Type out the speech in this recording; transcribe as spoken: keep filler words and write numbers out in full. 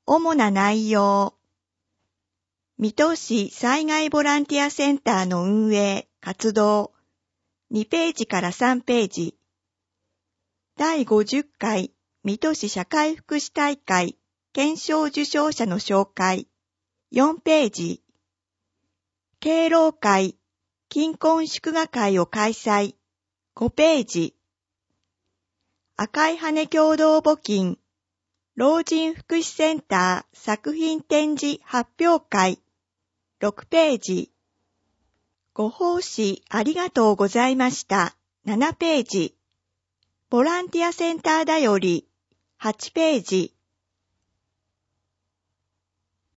主な内容。水戸市災害ボランティアセンターの運営、活動。にページからさんページ。だいごじゅっかい水戸市社会福祉大会顕彰受賞者の紹介。よんページ。敬老会、金婚祝賀会を開催。ごページ。赤い羽共同募金、老人福祉センター作品展示発表会。ろくページ。ご奉仕ありがとうございました。ななページ。ボランティアセンターだより。はちページ。